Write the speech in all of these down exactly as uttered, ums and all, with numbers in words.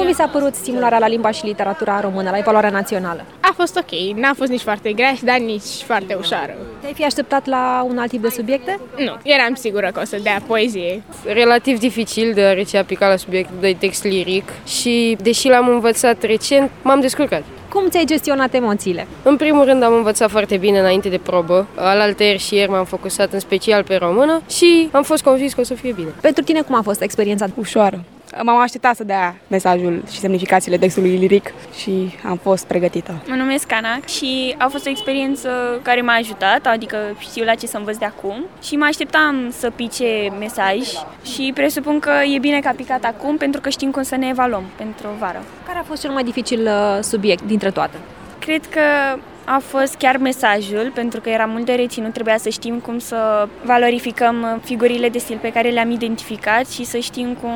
vi s-a părut simularea la limba și literatura română, la evaluarea națională? A fost ok, n-a fost nici foarte grea, dar nici foarte ușoară. Te-ai fi așteptat la un alt tip de subiecte? Nu, eram sigură că o să dea poezie. Relativ dificil, deoarece a picat la subiectul de text liric și, deși l-am învățat recent, m-am descurcat. Cum ți-ai gestionat emoțiile? În primul rând am învățat foarte bine înainte de probă. Alaltăieri și ieri m-am focusat în special pe română și am fost convins că o să fie bine. Pentru tine cum a fost experiența? Ușoară. M-am așteptat să dea mesajul și semnificațiile textului liric și am fost pregătită. Mă numesc Ana și a fost o experiență care m-a ajutat, adică știu la ce să învăț de acum și mă așteptam să pice mesaj și presupun că e bine că a picat acum pentru că știm cum să ne evaluăm pentru vară. Care a fost cel mai dificil subiect dintre toate? Cred că a fost chiar mesajul, pentru că era mult de reținut, trebuia să știm cum să valorificăm figurile de stil pe care le-am identificat și să știm cum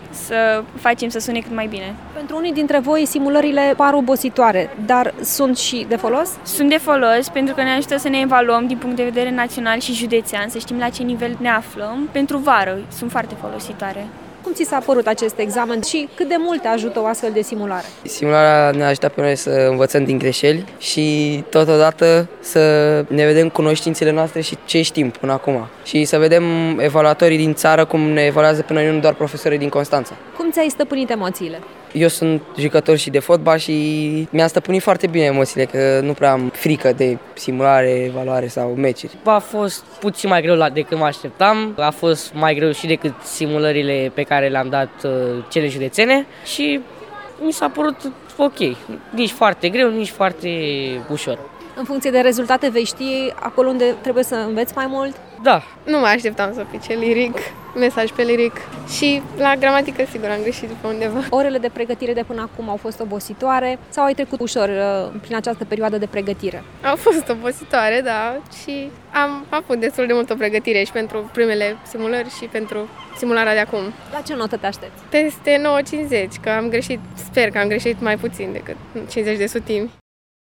să facem să sune cât mai bine. Pentru unii dintre voi, simulările par obositoare, dar sunt și de folos? Sunt de folos pentru că ne ajută să ne evaluăm din punct de vedere național și județean, să știm la ce nivel ne aflăm. Pentru vară sunt foarte folositoare. Cum ți s-a părut acest examen și cât de mult te ajută o astfel de simulare? Simularea ne-a ajutat pe noi să învățăm din greșeli și totodată să ne vedem cunoștințele noastre și ce știm până acum. Și să vedem evaluatorii din țară cum ne evaluează pe noi, nu doar profesorii din Constanța. Cum ți-ai stăpânit emoțiile? Eu sunt jucător și de fotbal și mi-am stăpânit foarte bine emoțiile, că nu prea am frică de simulare, evaluare sau meciuri. A fost puțin mai greu decât mă așteptam, a fost mai greu și decât simulările pe care le-am dat cele județene și mi s-a părut ok, nici foarte greu, nici foarte ușor. În funcție de rezultate vei ști acolo unde trebuie să înveți mai mult? Da. Nu mă așteptam să pice liric, mesaj pe liric și la gramatică sigur am greșit pe undeva. Orele de pregătire de până acum au fost obositoare sau ai trecut ușor uh, prin această perioadă de pregătire? Au fost obositoare, da, și am avut destul de multă pregătire și pentru primele simulări și pentru simularea de acum. La ce notă te aștepți? Peste nouă cincizeci, că am greșit, sper că am greșit mai puțin decât cincizeci de sutimi.